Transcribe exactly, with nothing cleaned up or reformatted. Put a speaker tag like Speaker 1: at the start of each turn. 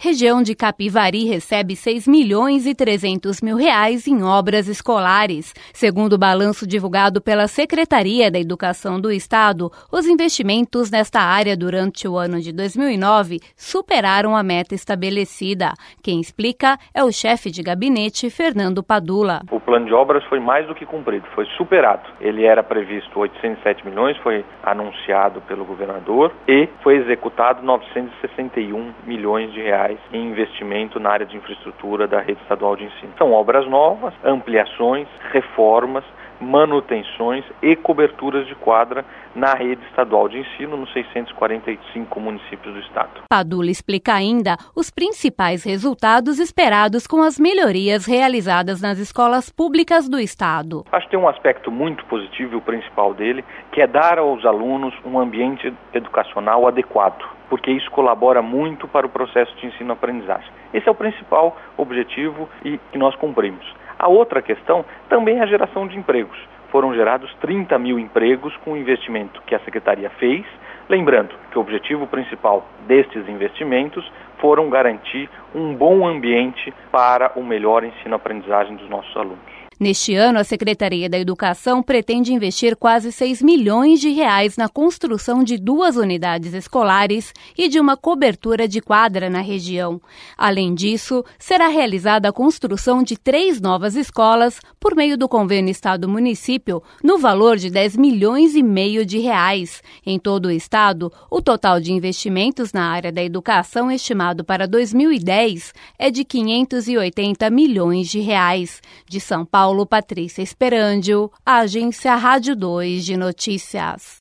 Speaker 1: Região de Capivari recebe seis milhões e trezentos mil reais em obras escolares. Segundo o balanço divulgado pela Secretaria da Educação do Estado, os investimentos nesta área durante o ano de dois mil e nove superaram a meta estabelecida. Quem explica é o chefe de gabinete, Fernando Padula.
Speaker 2: O plano de obras foi mais do que cumprido, foi superado. Ele era previsto oitocentos e sete milhões, foi anunciado pelo governador e foi executado novecentos e sessenta e um milhões de reais em investimento na área de infraestrutura da rede estadual de ensino. São obras novas, ampliações, reformas, manutenções e coberturas de quadra na rede estadual de ensino nos seiscentos e quarenta e cinco municípios do estado.
Speaker 1: Padula explica ainda os principais resultados esperados com as melhorias realizadas nas escolas públicas do estado.
Speaker 2: Acho que tem um aspecto muito positivo e o principal dele, que é dar aos alunos um ambiente educacional adequado, porque isso colabora muito para o processo de ensino-aprendizagem. Esse é o principal objetivo e que nós cumprimos. A outra questão também é a geração de empregos. Foram gerados trinta mil empregos com o investimento que a Secretaria fez. Lembrando que o objetivo principal destes investimentos foram garantir um bom ambiente para o melhor ensino-aprendizagem dos nossos alunos.
Speaker 1: Neste ano, a Secretaria da Educação pretende investir quase seis milhões de reais na construção de duas unidades escolares e de uma cobertura de quadra na região. Além disso, será realizada a construção de três novas escolas por meio do convênio Estado-Município, no valor de dez milhões e meio de reais. Em todo o estado, o total de investimentos na área da educação estimado para dois mil e dez é de quinhentos e oitenta milhões de reais. De São Paulo, Paulo Patrícia Esperandio, Agência Rádio dois de Notícias.